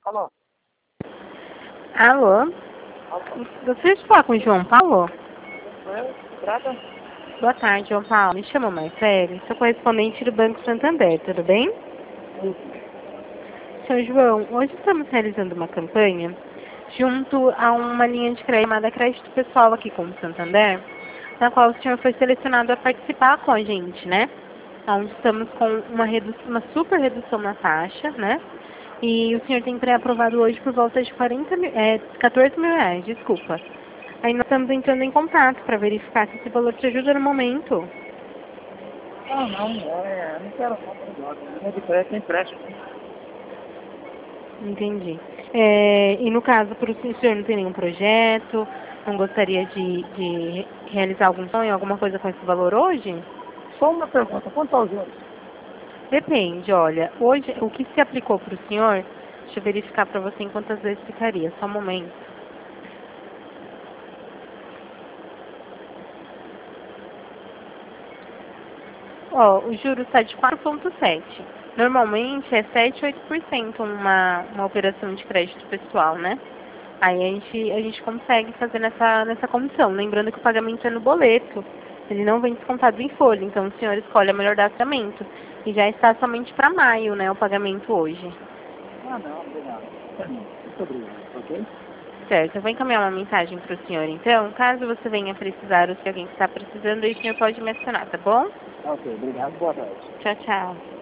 Alô? Alô? Gostaria de falar com o João Paulo? Trata? Boa tarde, João Paulo. Me chamo Marcele, sou correspondente do Banco Santander, tudo bem? Seu João, hoje estamos realizando uma campanha junto a uma linha de crédito chamada Crédito Pessoal aqui com o Santander, na qual o senhor foi selecionado a participar com a gente, né? Onde estamos com uma super redução na taxa, né? E o senhor tem pré-aprovado hoje por volta de 14 mil reais, desculpa. Aí nós estamos entrando em contato para verificar se esse valor te ajuda no momento. Não quero não. É de crédito, tem empréstimo. Entendi. E no caso, para o senhor não tem nenhum projeto, não gostaria de realizar algum sonho, alguma coisa com esse valor hoje? Só uma pergunta, quanto aos juros? Depende, olha, hoje o que se aplicou para o senhor, deixa eu verificar para você em quantas vezes ficaria, só um momento. Ó, o juro está de 4,7. Normalmente é 7, 8% uma operação de crédito pessoal, né? Aí a gente consegue fazer nessa condição. Lembrando que o pagamento é no boleto. Ele não vem descontado em folha. Então o senhor escolhe a melhor data de pagamento. E já está somente para maio, né? O pagamento hoje. Não, obrigado. Muito obrigado, ok? Certo, eu vou encaminhar uma mensagem para o senhor. Então, caso você venha precisar ou se alguém está precisando, aí o senhor pode me acionar, tá bom? Ok, obrigado, boa tarde. Tchau, tchau.